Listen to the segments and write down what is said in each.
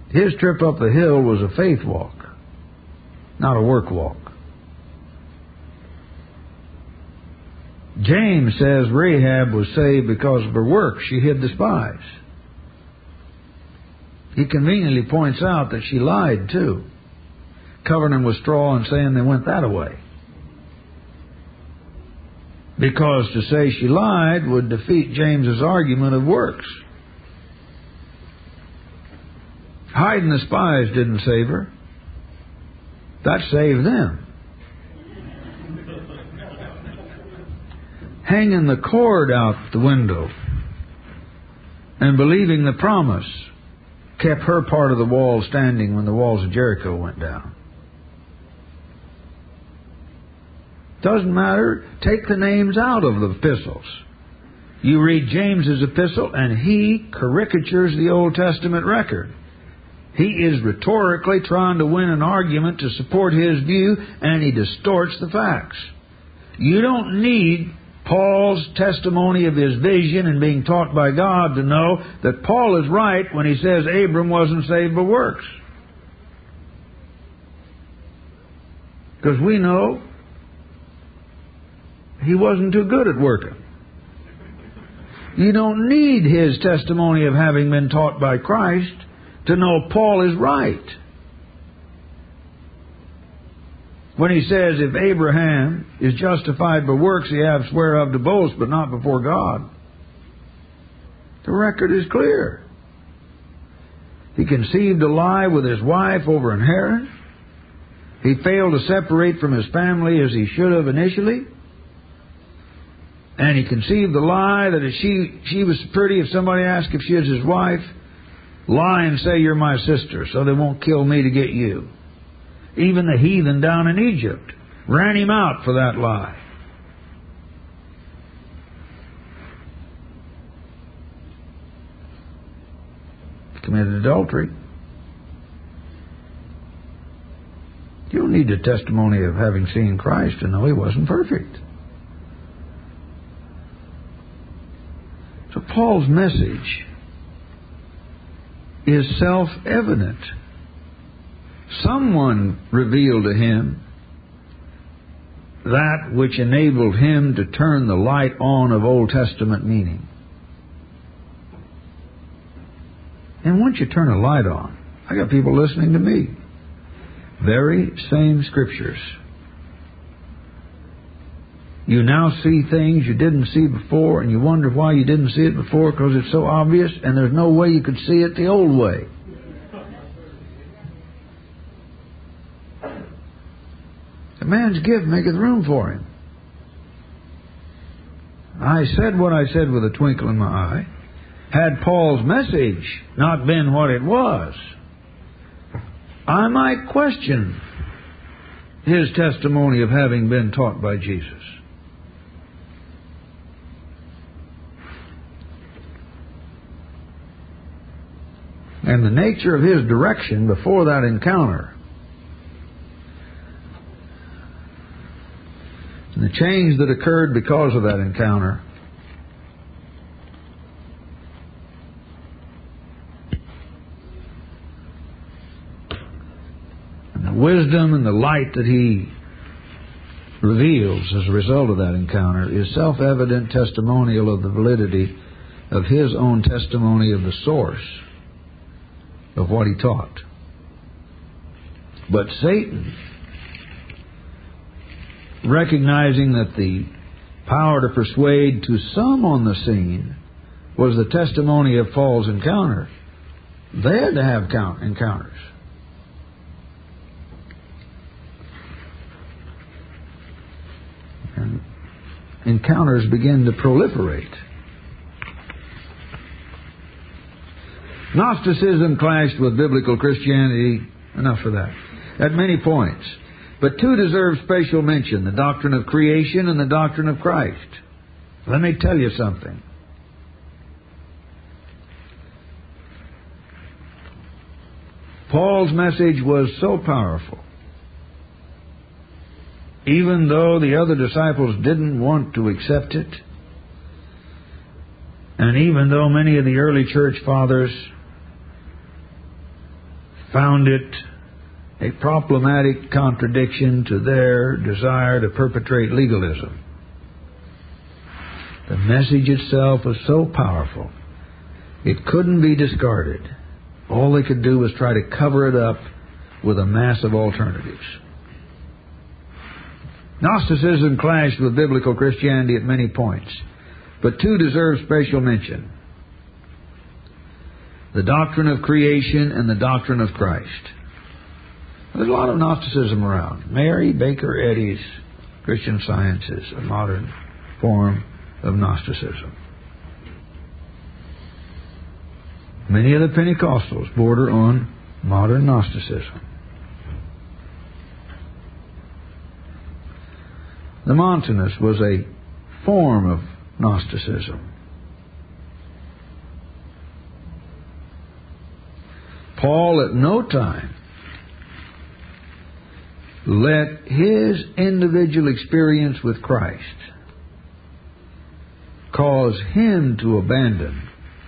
His trip up the hill was a faith walk, not a work walk. James says Rahab was saved because of her works. She hid the spies. He conveniently points out that she lied too, covering them with straw and saying they went that away. Because to say she lied would defeat James's argument of works. Hiding the spies didn't save her. That saved them. Hanging the cord out the window and believing the promise kept her part of the wall standing when the walls of Jericho went down. Doesn't matter. Take the names out of the epistles. You read James's epistle and he caricatures the Old Testament record. He is rhetorically trying to win an argument to support his view, and he distorts the facts. You don't need Paul's testimony of his vision and being taught by God to know that Paul is right when he says Abram wasn't saved by works. Because we know he wasn't too good at working. You don't need his testimony of having been taught by Christ to know Paul is right. When he says, if Abraham is justified by works, he hath whereof to boast, but not before God. The record is clear. He conceived a lie with his wife over in Haran. He failed to separate from his family as he should have initially. And he conceived the lie that if she was pretty, if somebody asked if she is his wife, lie and say you're my sister so they won't kill me to get you. Even the heathen down in Egypt ran him out for that lie. Committed adultery. You don't need the testimony of having seen Christ to know he wasn't perfect. So Paul's message is self-evident. Someone revealed to him that which enabled him to turn the light on of Old Testament meaning. And once you turn a light on, I got people listening to me. Very same scriptures. You now see things you didn't see before, and you wonder why you didn't see it before, because it's so obvious, and there's no way you could see it the old way. A man's gift maketh room for him. I said what I said with a twinkle in my eye. Had Paul's message not been what it was, I might question his testimony of having been taught by Jesus. And the nature of his direction before that encounter, and the change that occurred because of that encounter, and the wisdom and the light that he reveals as a result of that encounter, is self-evident testimonial of the validity of his own testimony of the source of what he taught. But Satan, recognizing that the power to persuade to some on the scene was the testimony of Paul's encounter, they had to have encounters. And encounters begin to proliferate. Gnosticism clashed with biblical Christianity, enough of that, at many points. But two deserve special mention, the doctrine of creation and the doctrine of Christ. Let me tell you something. Paul's message was so powerful, even though the other disciples didn't want to accept it, and even though many of the early church fathers found it a problematic contradiction to their desire to perpetrate legalism. The message itself was so powerful, it couldn't be discarded. All they could do was try to cover it up with a mass of alternatives. Gnosticism clashed with biblical Christianity at many points, but two deserve special mention: the doctrine of creation and the doctrine of Christ. There's a lot of Gnosticism around. Mary Baker Eddy's Christian Science is a modern form of Gnosticism. Many of the Pentecostals border on modern Gnosticism. The Montanist was a form of Gnosticism. Paul at no time let his individual experience with Christ cause him to abandon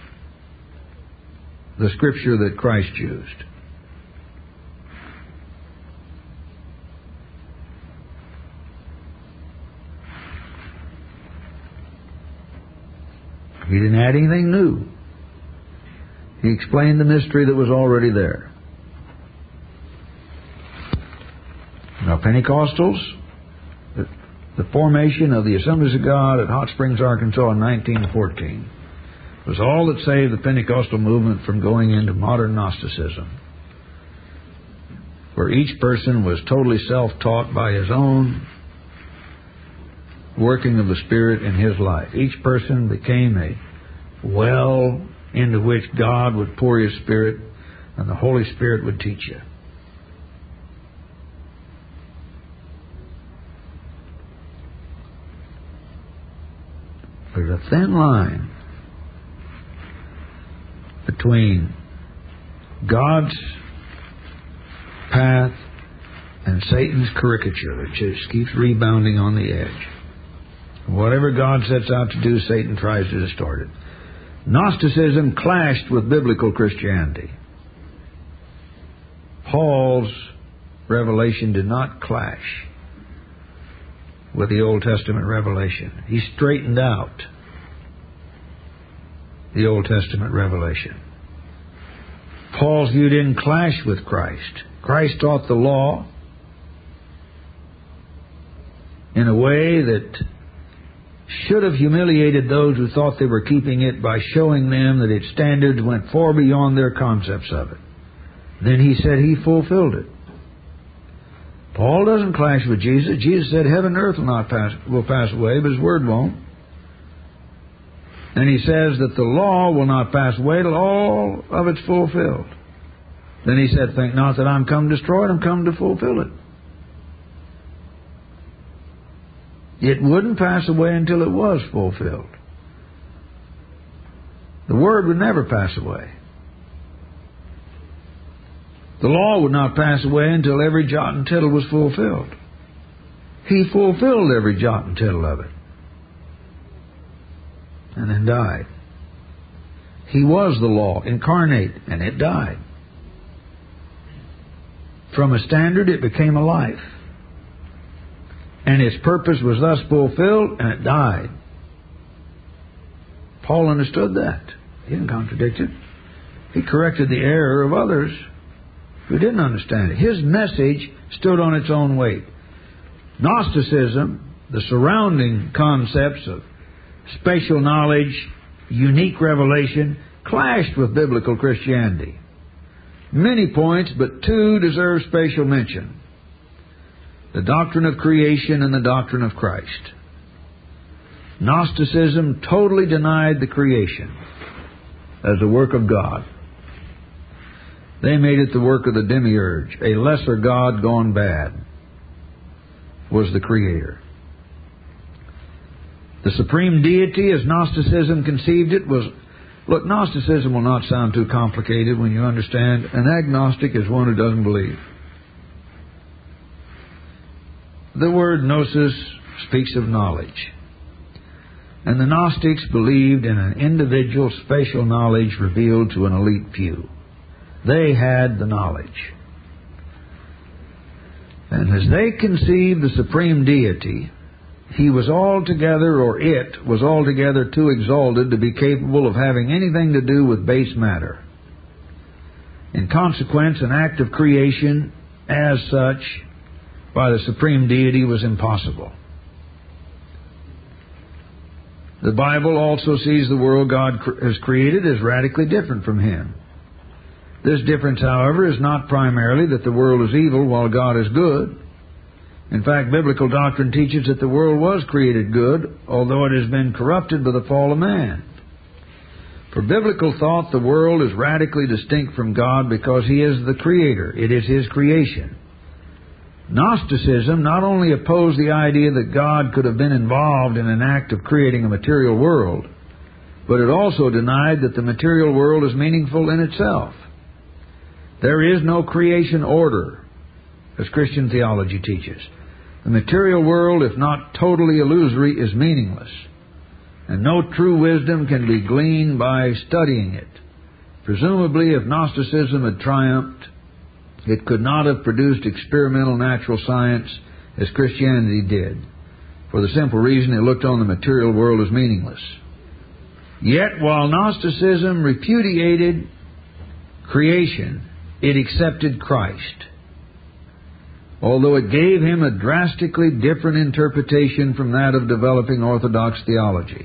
the Scripture that Christ used. He didn't add anything new. He explained the mystery that was already there. Now, Pentecostals, the formation of the Assemblies of God at Hot Springs, Arkansas in 1914 was all that saved the Pentecostal movement from going into modern Gnosticism, where each person was totally self-taught by his own working of the Spirit in his life. Each person became a well into which God would pour His Spirit, and the Holy Spirit would teach you. There's a thin line between God's path and Satan's caricature that just keeps rebounding on the edge. Whatever God sets out to do, Satan tries to distort it. Gnosticism clashed with biblical Christianity. Paul's revelation did not clash with the Old Testament revelation. He straightened out the Old Testament revelation. Paul's view didn't clash with Christ. Christ taught the law in a way that should have humiliated those who thought they were keeping it by showing them that its standards went far beyond their concepts of it. Then he said he fulfilled it. Paul doesn't clash with Jesus. Jesus said heaven and earth will pass away, but His word won't. And He says that the law will not pass away till all of it's fulfilled. Then He said, think not that I'm come to destroy it, I'm come to fulfill it. It wouldn't pass away until it was fulfilled. The Word would never pass away. The law would not pass away until every jot and tittle was fulfilled. He fulfilled every jot and tittle of it, and then died. He was the law incarnate, and it died. From a standard, it became a life. And its purpose was thus fulfilled, and it died. Paul understood that. He didn't contradict it. He corrected the error of others who didn't understand it. His message stood on its own weight. Gnosticism, the surrounding concepts of special knowledge, unique revelation, clashed with biblical Christianity. Many points, but two deserve special mention: the doctrine of creation and the doctrine of Christ. Gnosticism totally denied the creation as the work of God. They made it the work of the demiurge. A lesser god gone bad was the creator. The supreme deity, as Gnosticism conceived it, was... Look, Gnosticism will not sound too complicated when you understand. An agnostic is one who doesn't believe. The word gnosis speaks of knowledge. And the Gnostics believed in an individual special knowledge revealed to an elite few. They had the knowledge. And as they conceived the supreme deity, he was altogether, or it was altogether too exalted to be capable of having anything to do with base matter. In consequence, an act of creation as such by the supreme deity was impossible. The Bible also sees the world God has created as radically different from him. This difference, however, is not primarily that the world is evil while God is good. In fact, biblical doctrine teaches that the world was created good, although it has been corrupted by the fall of man. For biblical thought, the world is radically distinct from God because he is the creator. It is his creation. Gnosticism not only opposed the idea that God could have been involved in an act of creating a material world, but it also denied that the material world is meaningful in itself. There is no creation order, as Christian theology teaches. The material world, if not totally illusory, is meaningless, and no true wisdom can be gleaned by studying it. Presumably, if Gnosticism had triumphed, it could not have produced experimental natural science as Christianity did, for the simple reason it looked on the material world as meaningless. Yet, while Gnosticism repudiated creation, it accepted Christ, although it gave him a drastically different interpretation from that of developing Orthodox theology.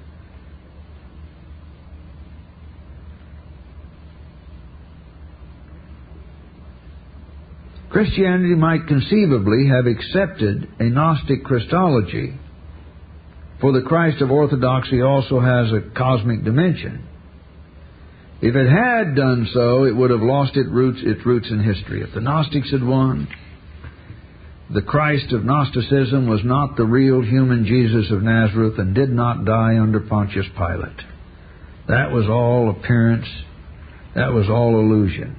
Christianity might conceivably have accepted a Gnostic Christology, for the Christ of Orthodoxy also has a cosmic dimension. If it had done so, it would have lost its roots in history. If the Gnostics had won, the Christ of Gnosticism was not the real human Jesus of Nazareth and did not die under Pontius Pilate. That was all appearance. That was all illusion.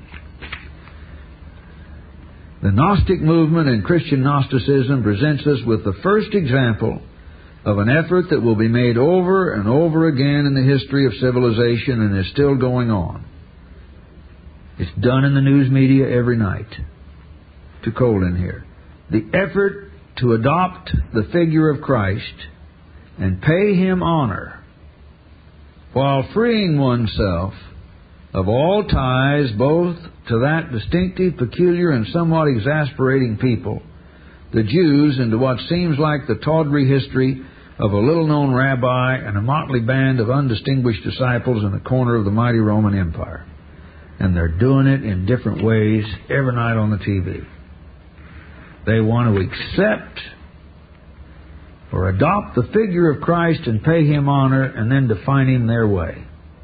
The Gnostic movement and Christian Gnosticism presents us with the first example of an effort that will be made over and over again in the history of civilization and is still going on. It's done in the news media every night. Too cold in here. The effort to adopt the figure of Christ and pay him honor while freeing oneself of all ties both to that distinctive, peculiar, and somewhat exasperating people, the Jews, and to what seems like the tawdry history of a little-known rabbi and a motley band of undistinguished disciples in the corner of the mighty Roman Empire. And they're doing it in different ways every night on the TV. They want to accept or adopt the figure of Christ and pay him honor and then define him their way.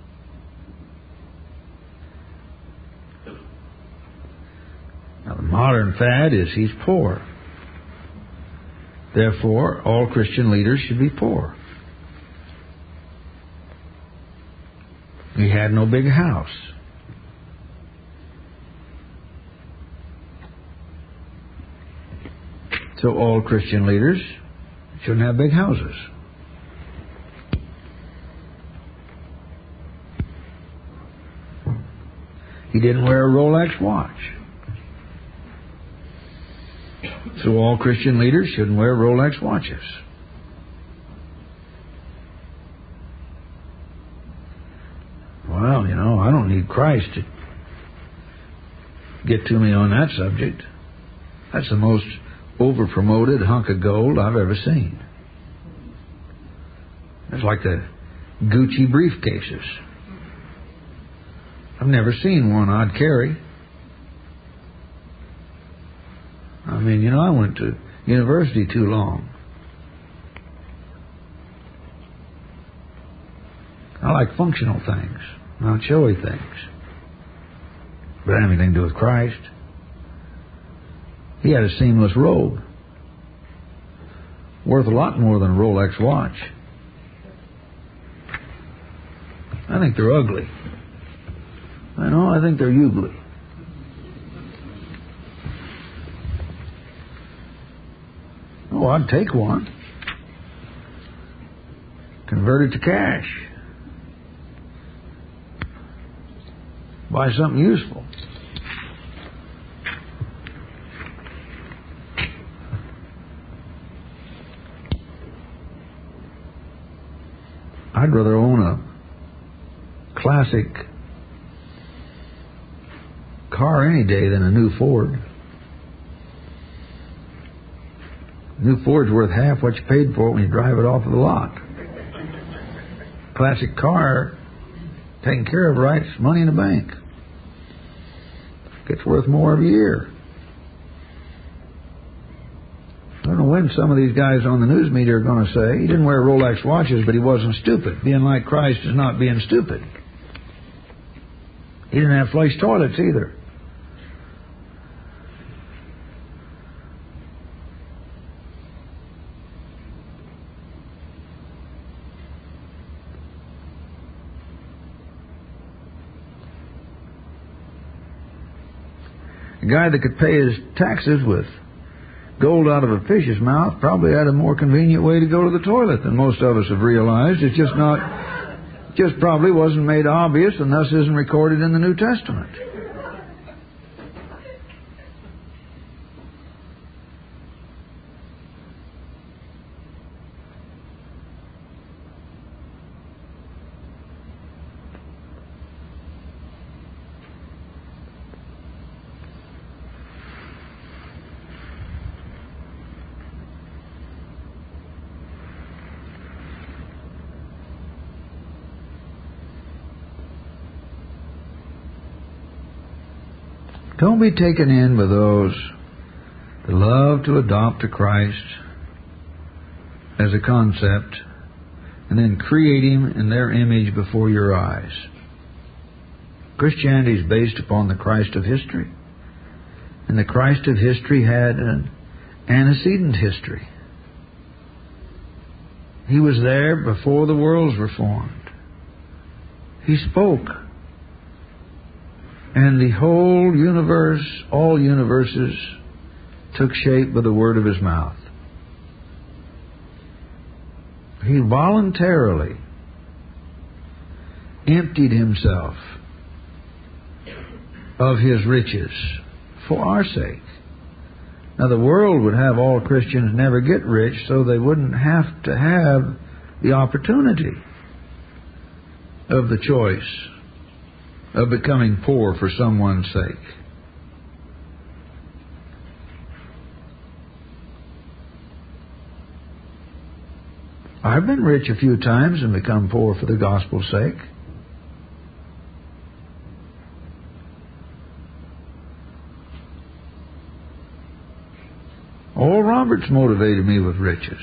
Now, the modern fad is he's poor. Therefore, all Christian leaders should be poor. He had no big house. So all Christian leaders shouldn't have big houses. He didn't wear a Rolex watch. So all Christian leaders shouldn't wear Rolex watches. Well, I don't need Christ to get to me on that subject. That's the most over-promoted hunk of gold I've ever seen. It's like the Gucci briefcases. I've never seen one I'd carry. I went to university too long. I like functional things, not showy things. But it had anything to do with Christ. He had a seamless robe, worth a lot more than a Rolex watch. I think they're ugly. I think they're ugly. Oh, I'd take one. Convert it to cash. Buy something useful. I'd rather own a classic car any day than a new Ford. New Ford's worth half what you paid for it when you drive it off of the lot. Classic car, taken care of right, it's money in the bank. Gets worth more every year. I don't know when some of these guys on the news media are going to say, he didn't wear Rolex watches, but he wasn't stupid. Being like Christ is not being stupid. He didn't have flush toilets either. A guy that could pay his taxes with gold out of a fish's mouth probably had a more convenient way to go to the toilet than most of us have realized. It's just probably wasn't made obvious and thus isn't recorded in the New Testament. Don't be taken in with those that love to adopt to Christ as a concept and then create Him in their image before your eyes. Christianity is based upon the Christ of history. And the Christ of history had an antecedent history. He was there before the worlds were formed. He spoke. And the whole universe, all universes, took shape by the word of His mouth. He voluntarily emptied Himself of His riches for our sake. Now the world would have all Christians never get rich, so they wouldn't have to have the opportunity of the choice of becoming poor for someone's sake. I've been rich a few times and become poor for the gospel's sake. Oral Roberts motivated me with riches.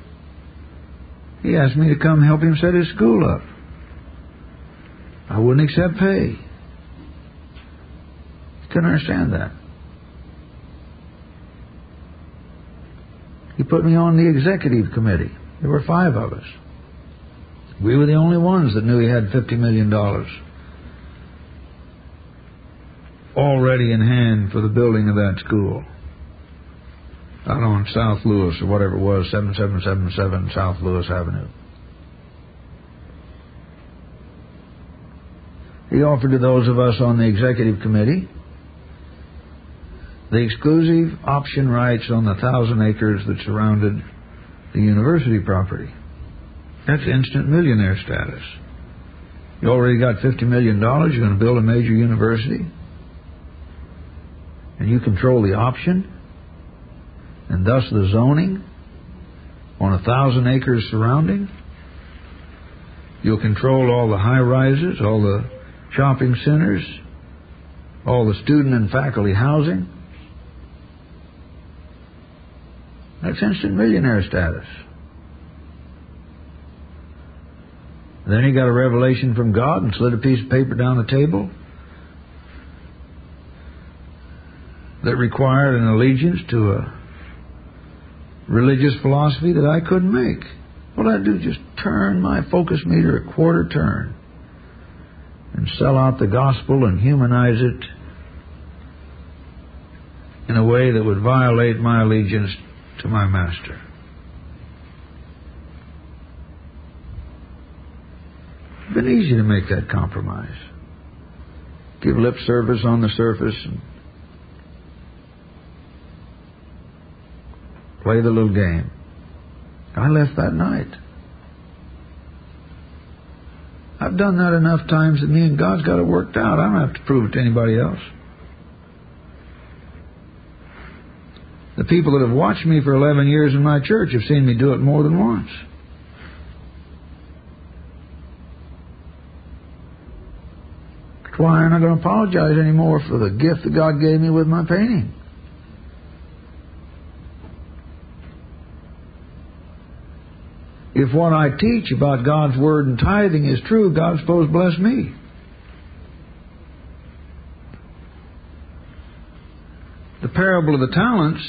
He asked me to come help him set his school up. I wouldn't accept pay. Couldn't understand that. He put me on the executive committee. There were 5 of us. We were the only ones that knew he had $50 million already in hand for the building of that school. Out on South Lewis, or whatever it was, 7777 South Lewis Avenue. He offered to those of us on the executive committee the exclusive option rights on the 1,000 acres that surrounded the university property. That's instant millionaire status. You already got $50 million, you're going to build a major university, and you control the option, and thus the zoning on 1,000 acres surrounding. You'll control all the high-rises, all the shopping centers, all the student and faculty housing. That's instant millionaire status. Then he got a revelation from God and slid a piece of paper down the table that required an allegiance to a religious philosophy that I couldn't make. What I'd do is just turn my focus meter a quarter turn and sell out the gospel and humanize it in a way that would violate my allegiance to my master. It's been easy to make that compromise. give lip service on the surface and play the little game. I left that night. I've done that enough times that me and God's got it worked out. I don't have to prove it to anybody else. The people that have watched me for 11 years in my church have seen me do it more than once. That's why I'm not going to apologize anymore for the gift that God gave me with my painting. If what I teach about God's Word and tithing is true, God's supposed to bless me. The parable of the talents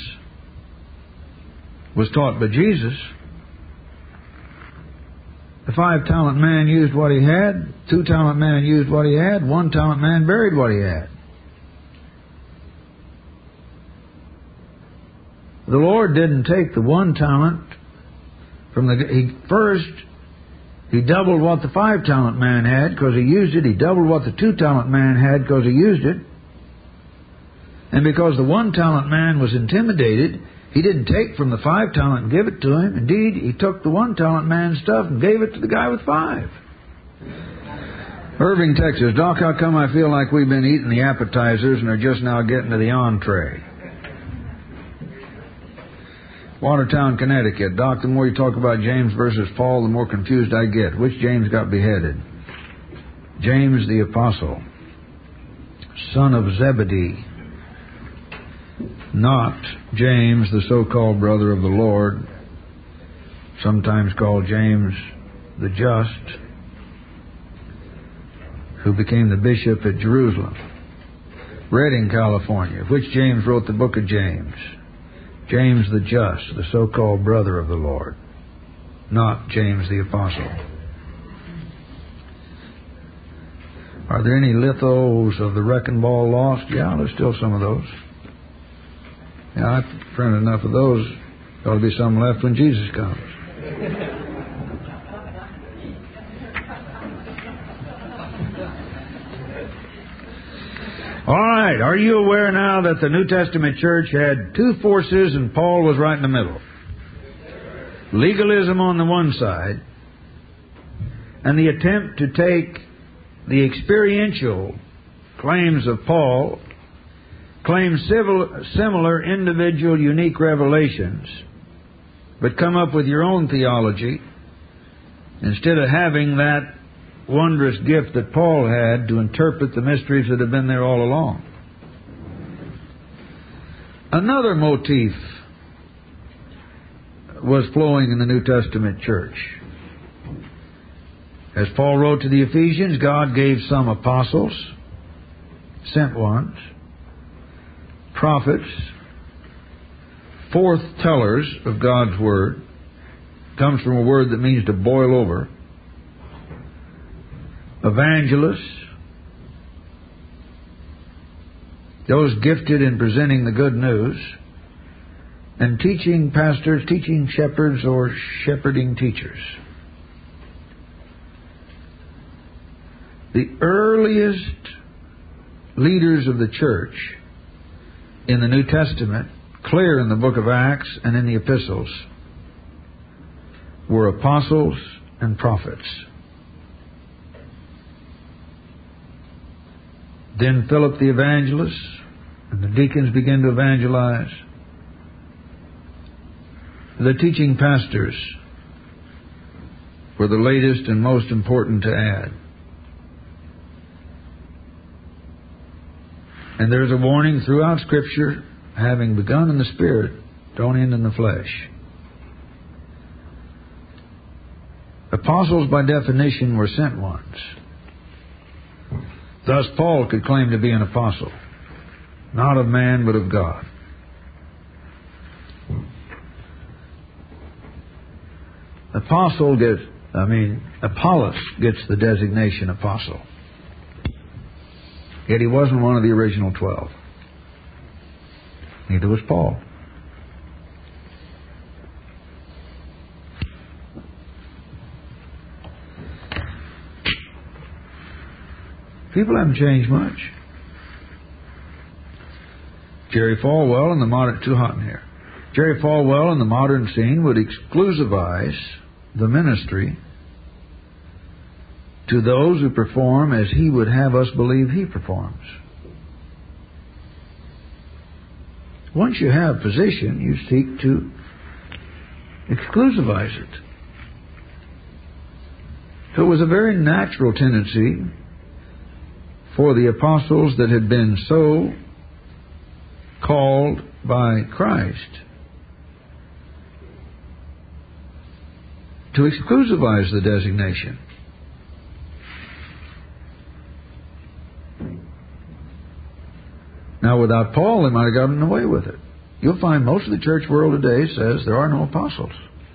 was taught by Jesus. The 5-talent man used what he had. 2-talent man used what he had. 1-talent man buried what he had. The Lord didn't take the 1 talent from he doubled what the 5-talent man had because he used it. He doubled what the 2-talent man had because he used it. And because the 1-talent man was intimidated, he didn't take from the 5-talent and give it to him. Indeed, he took the 1-talent man's stuff and gave it to the guy with 5. Irving, Texas. Doc, how come I feel like we've been eating the appetizers and are just now getting to the entree? Watertown, Connecticut. Doc, the more you talk about James versus Paul, the more confused I get. Which James got beheaded? James the Apostle, son of Zebedee. Not James, the so-called brother of the Lord, sometimes called James the Just, who became the bishop at Jerusalem. Redding, California. Which James wrote the book of James? James the Just, the so-called brother of the Lord, not James the Apostle. Are there any lithos of the wrecking ball lost? Yeah, there's still some of those. Yeah, I printed enough of those. There'll be some left when Jesus comes. All right, are you aware now that the New Testament church had 2 forces and Paul was right in the middle? Legalism on the one side and the attempt to take the experiential claims of Paul, claim similar individual unique revelations, but come up with your own theology instead of having that wondrous gift that Paul had to interpret the mysteries that have been there all along. Another motif was flowing in the New Testament church. As Paul wrote to the Ephesians, God gave some apostles, sent ones, prophets, forth-tellers of God's Word. Comes from a word that means to boil over. Evangelists, those gifted in presenting the good news, and teaching pastors, teaching shepherds, or shepherding teachers. The earliest leaders of the church in the New Testament, clear in the book of Acts and in the epistles, were apostles and prophets. Then Philip the evangelist and the deacons began to evangelize. The teaching pastors were the latest and most important to add. And there's a warning throughout Scripture, having begun in the Spirit, don't end in the flesh. Apostles, by definition, were sent ones. Thus, Paul could claim to be an apostle, not of man, but of God. Apollos gets the designation apostle. Yet he wasn't one of the original 12. Neither was Paul. People haven't changed much. Jerry Falwell in the modern... Too hot in here. Jerry Falwell in the modern scene would exclusivize the ministry to those who perform as he would have us believe he performs. Once you have position, you seek to exclusivize it. So it was a very natural tendency for the apostles that had been so called by Christ to exclusivize the designation. Now, without Paul, they might have gotten away with it. You'll find most of the church world today says there are no apostles.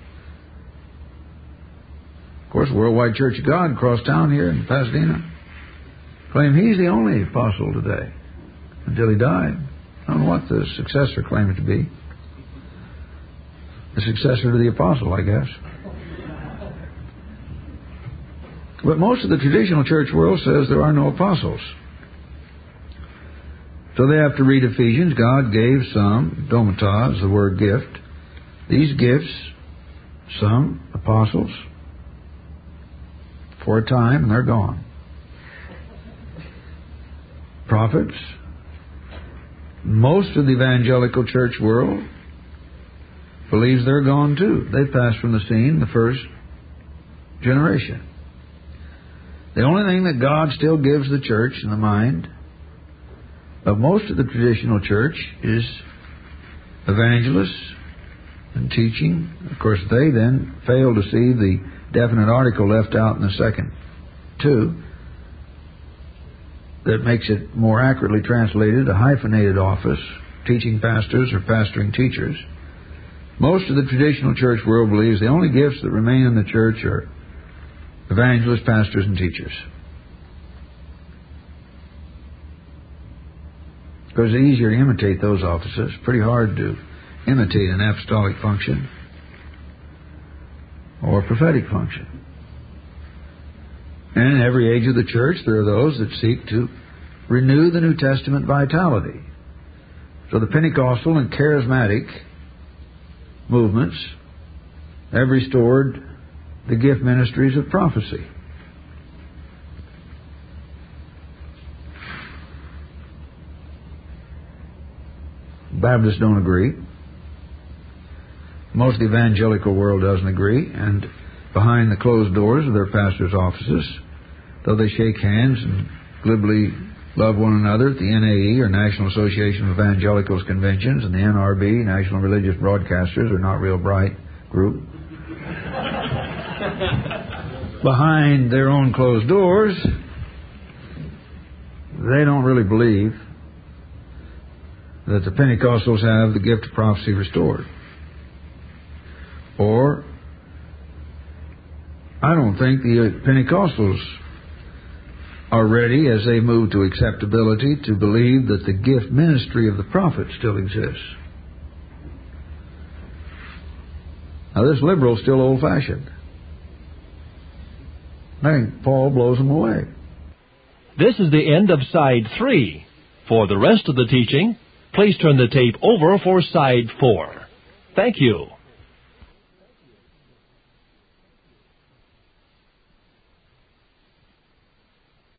Of course, Worldwide Church of God across town here in Pasadena claim he's the only apostle today until he died. I don't know what the successor claimed to be. The successor to the apostle, I guess. But most of the traditional church world says there are no apostles. So they have to read Ephesians. God gave some, domata is the word gift. These gifts, some apostles, for a time, and they're gone. Prophets. Most of the evangelical church world believes they're gone too. They passed from the scene the first generation. The only thing that God still gives the church in the mind of most of the traditional church is evangelists and teaching. Of course, they then fail to see the definite article left out in the second two that makes it more accurately translated a hyphenated office, teaching pastors or pastoring teachers. Most of the traditional church world believes the only gifts that remain in the church are evangelists, pastors, and teachers. Because it's easier to imitate those offices. It's pretty hard to imitate an apostolic function or a prophetic function. And in every age of the church, there are those that seek to renew the New Testament vitality. So the Pentecostal and charismatic movements have restored the gift ministries of prophecy. Baptists don't agree. Most of the evangelical world doesn't agree, and behind the closed doors of their pastors' offices, though they shake hands and glibly love one another at the NAE, or National Association of Evangelicals conventions, and the NRB, National Religious Broadcasters, are not real bright group. Behind their own closed doors, they don't really believe that the Pentecostals have the gift of prophecy restored. Or, I don't think the Pentecostals are ready, as they move to acceptability, to believe that the gift ministry of the prophet still exists. Now, this liberal is still old-fashioned. I think Paul blows them away. This is the end of Side 3. For the rest of the teaching, please turn the tape over for Side 4. Thank you.